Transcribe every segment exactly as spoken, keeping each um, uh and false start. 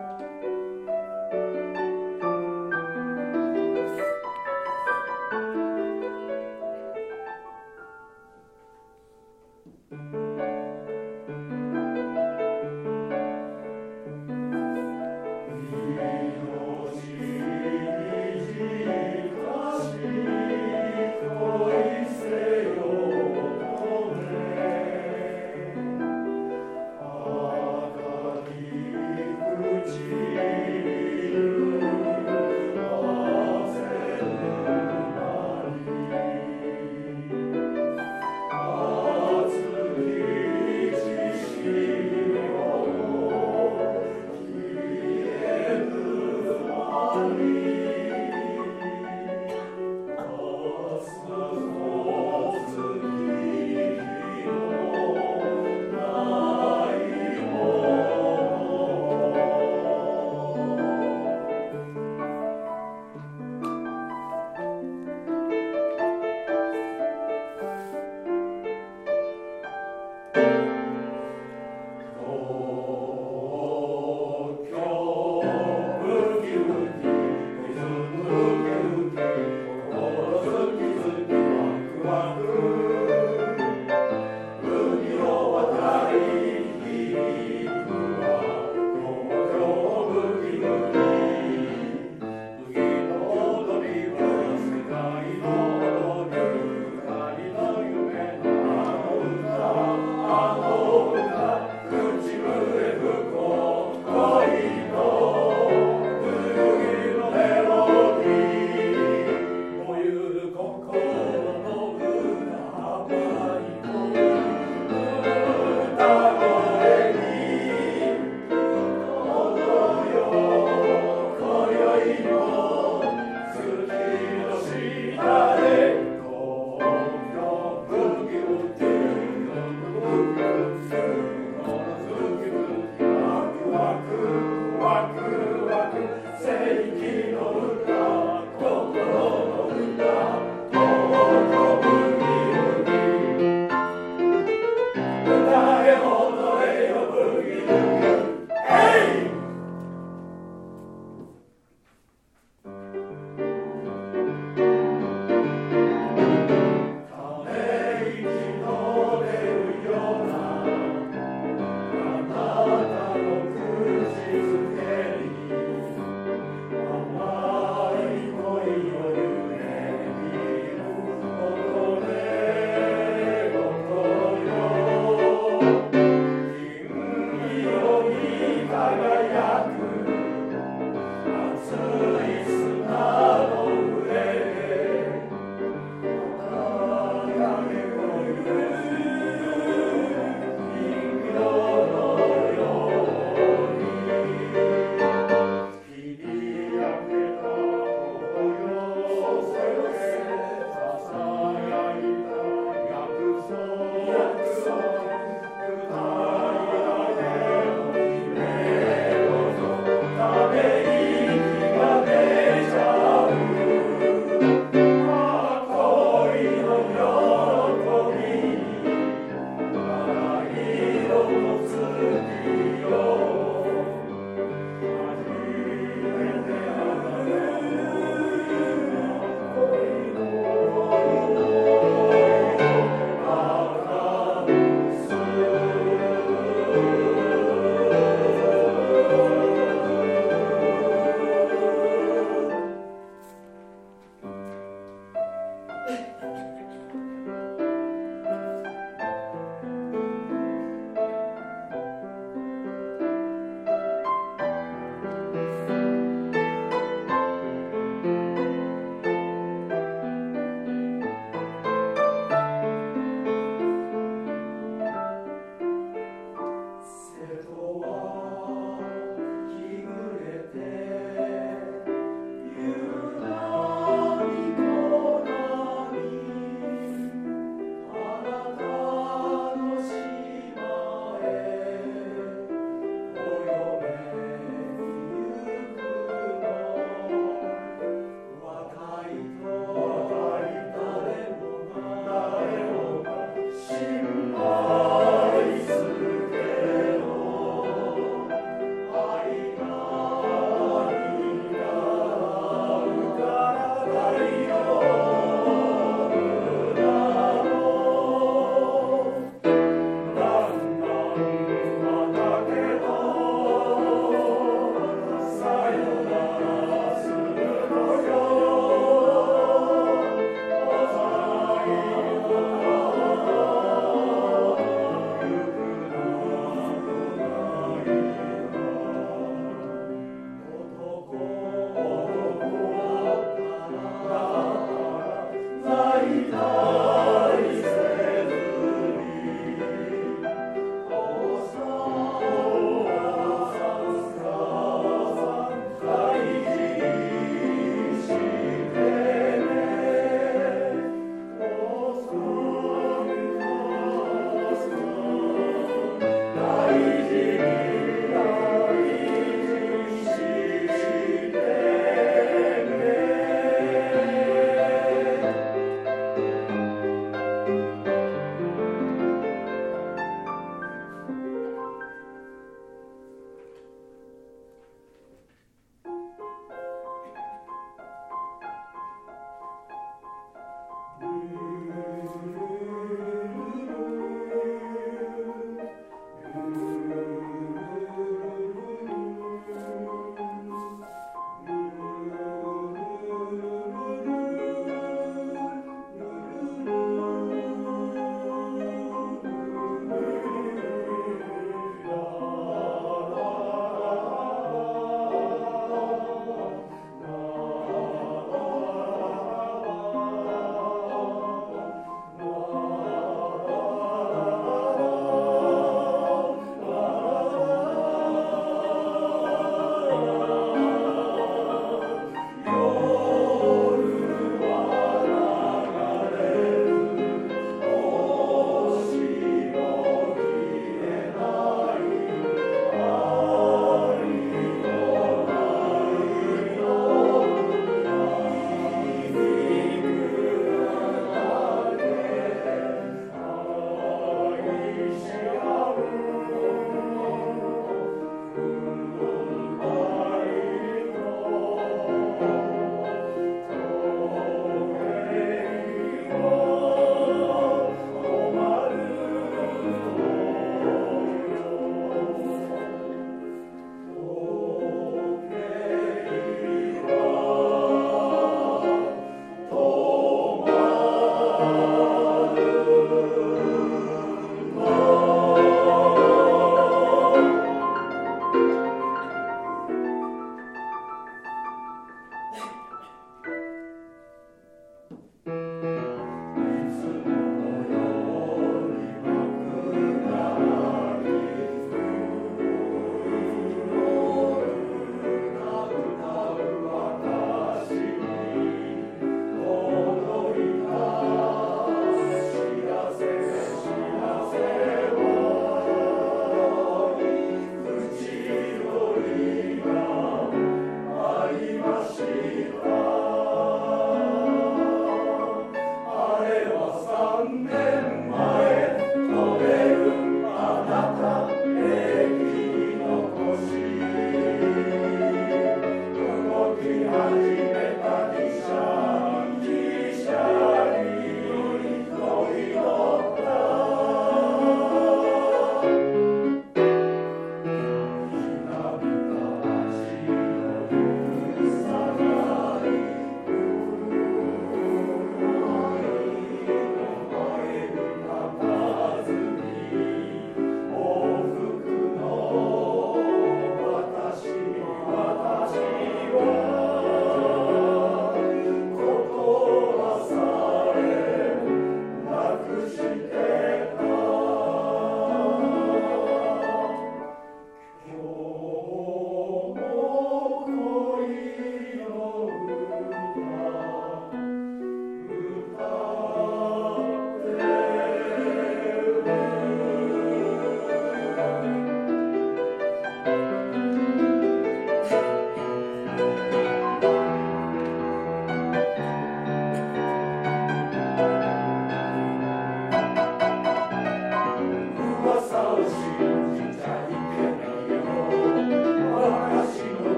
赤き口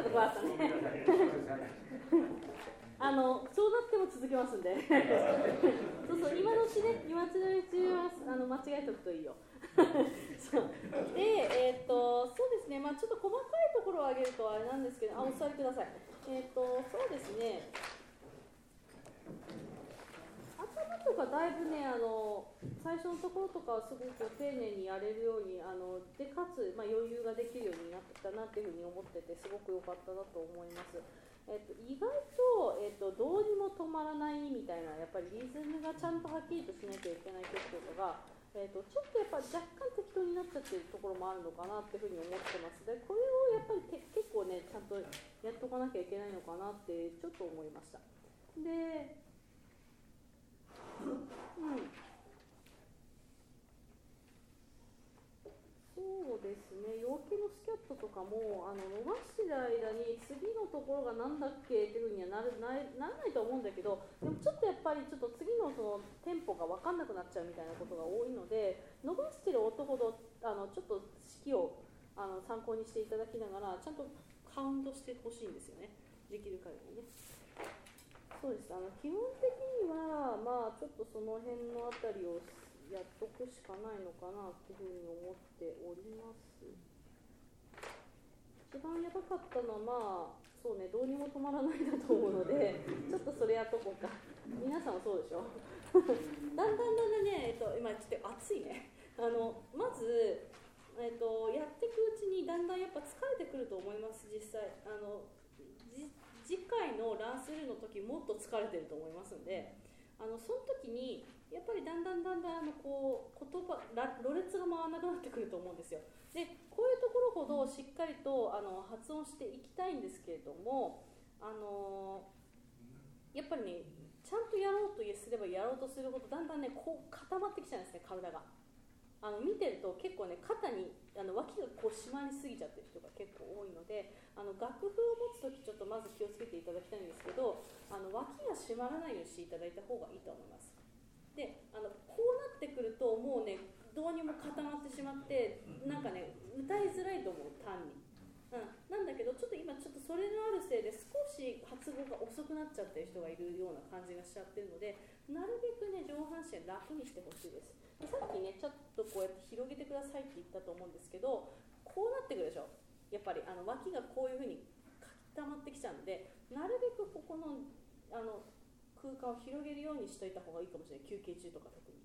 ところあったねあのそうなっても続けますんでそうそう今のうちね今のうちはあの間違えておくといいよそうで、えー、とそうですね、まあ、ちょっと細かいところを挙げるとあれなんですけど、あお座りください。えー、とそうですね、頭とかだいぶね、あの最初のところとかはすごく丁寧にやれるようにあのでかつ、まあ、余裕ができるようになってきたなというふうに思っててすごく良かったなと思います。えー、と意外と、えー、とどうにも止まらないみたいなやっぱりリズムがちゃんとはっきりとしなきゃいけない曲とかがえー、とちょっとやっぱ若干適当になっちゃってるところもあるのかなっていうふうに思ってます。でこれをやっぱりて結構ねちゃんとやっとかなきゃいけないのかなってちょっと思いました。で、うん、そうですね、夜明けのスキャットとかもあの伸ばしてる間に次のところがなんだっけっていうふうにはなるなならないと思うんだけど、でもちょっとやっぱりちょっと次のそのテンポが分かんなくなっちゃうみたいなことが多いので、伸ばしてる音ほどあのちょっと式をあの参考にしていただきながらちゃんとカウントしてほしいんですよね、できる限りね。そうです、あの基本的にはまあちょっとその辺のあたりをやっとくしかないのかなというふうに思っております。一番やばかったのはまあそうね、どうにも止まらないだと思うのでちょっとそれやっとこうか。皆さんもそうでしょだんだんだんだんね、えっと、今ちょっと暑いねあのまず、えっと、やっていくうちにだんだんやっぱ疲れてくると思います。実際あのじ次回のランスルーの時もっと疲れてると思いますので、あのその時にやっぱりだんだんだんだんあのこう言葉ろれつが回らなくなってくると思うんですよ。でこういうところほどしっかりとあの発音していきたいんですけれども、あのやっぱりねちゃんとやろうとすればやろうとするほどだんだんねこう固まってきちゃうんですね、体が。あの見てると結構ね肩にあの脇がこう締まりすぎちゃってる人が結構多いので、あの楽譜を持つときちょっとまず気をつけていただきたいんですけど、あの脇が締まらないようにしていただいた方がいいと思います。であのこうなってくるともうねどうにも固まってしまってなんかね歌いづらいと思う単に、うん、なんだけどちょっと今ちょっとそれのあるせいで少し発語が遅くなっちゃってる人がいるような感じがしちゃってるので、なるべくね上半身楽にしてほしいです。さっきねちょっとこうやって広げてくださいって言ったと思うんですけど、こうなってくるでしょ、やっぱりあの脇がこういう風に固まってきちゃうので、なるべくここのあの空間を広げるようにしといた方がいいかもしれない、休憩中とか特に。